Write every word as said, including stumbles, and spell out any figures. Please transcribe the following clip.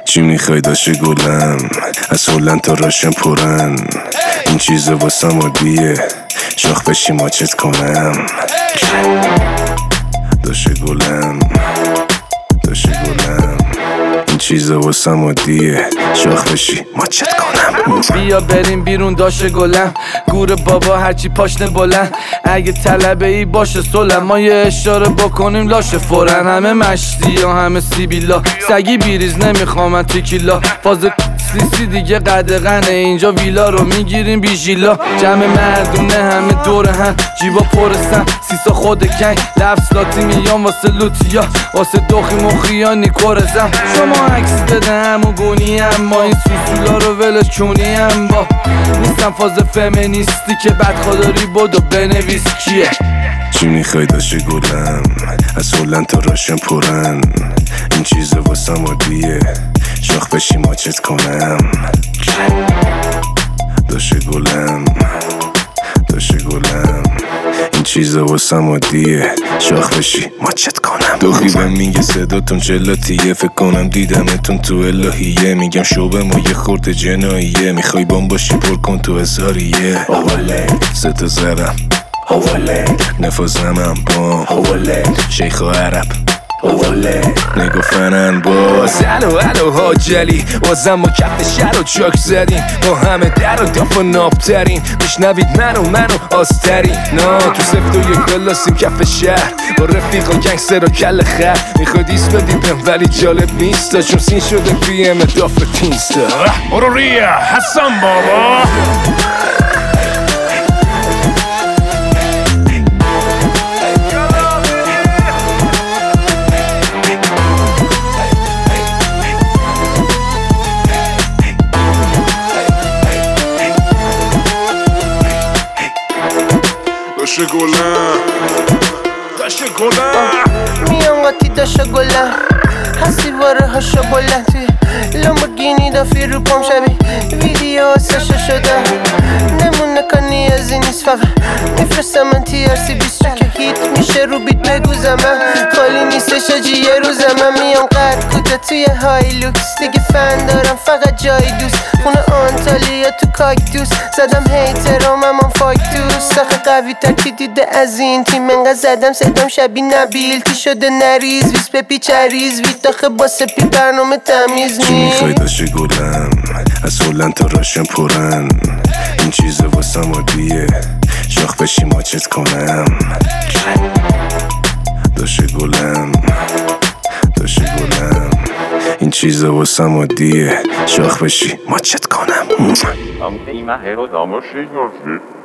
چی میخوای داشته گلم از هلند تا راشن پرن این چیزا واسم عادیه شاخ بشی ماچت کنم داشته گلم داشته گلم این چیزا واسم عادیه شاخ بشی ماچت کنم بیا بریم بیرون داشته گلم گور بابا هرچی پاشنه بلند اگه طلبه ای باشه سلم ما یه اشاره بکنیم لاشه فورن همه مشتی یا همه سیبیلا سگی بیریز نمیخوام تیکیلا فاز سیسی دیگه قدغنه اینجا ویلا رو میگیریم بیژیلا جمع مردونه همه دور هم جیبا پرستن سیسا خود کنگ لفظ لاتی میان واسه لوتیا واسه دوخی مخیانی کرزم شما عکس بده همون گونی هم ما این سوسولا رو ولش چونی هم با نیستم فاز فمینیستی که بدخواداری بودو بنویس کیه چی میخوای داشته گلم از هلند تا راشن پرن این چیزا واسم عادیه شاخ بشی ماچت کنم داشته گلم داشته گلم این چیزا واسم عادیه شاخ بشی ماچت کنم دوخی بهم میگه صداتون جلاتیه فکر کنم دیدمتون تو الهیه میگم شوبه ما یه خورده جناییه میخوای بام باشی پر کن تو اظهاریه اولند سه تا زرم اولند نفازمم بام اولند شیخ و عرب اولند نگو فنن باز الو الو حاجلی بازم ما کف شهر و چاک زدیم با همه در و داف و نابترین میشنوید منو منو آستری نا تو سفت و یک بلاسیم کف شهر با رفیق و گنگستر و کل خر میخواد ایست بدیدم ولی جالب نیستا چون سین شده پی ام داف تینستا بروریا حسن بابا داشته گلم داشته گلم میان قاطی داشته گلم هستی باره هاشا بلند توی لامبورگینی دافی رو پام شبی ویدیو سشا شده نمونه کنی از این نیست فقط میفرستم من تی ار سی بیست که هیت میشه رو بیت بگو زمن خالی نیستش اجی یه روز من میام قد کوته توی های لوکس دیگه فن دارم فقط جای دوست خونه آنتالیا تو کاکتوس زدم هیترام هم فاکتوس سخه قوی تر کی دیده از این تیم انقدر زدم صدام شبی نبیل تی شده نریز ویس پپی چریز ویت داخه با سپی برنامه تمیز چی نی میخوای داشته گلم از هلند تا راشن پرن این چیزا واسم عادیه شاخ بشی ماچت کنم داشته گلم داشته گلم این چیزا واسم عادیه شاخ بشی ماچت کنم Am Thema Hero Sommerschicht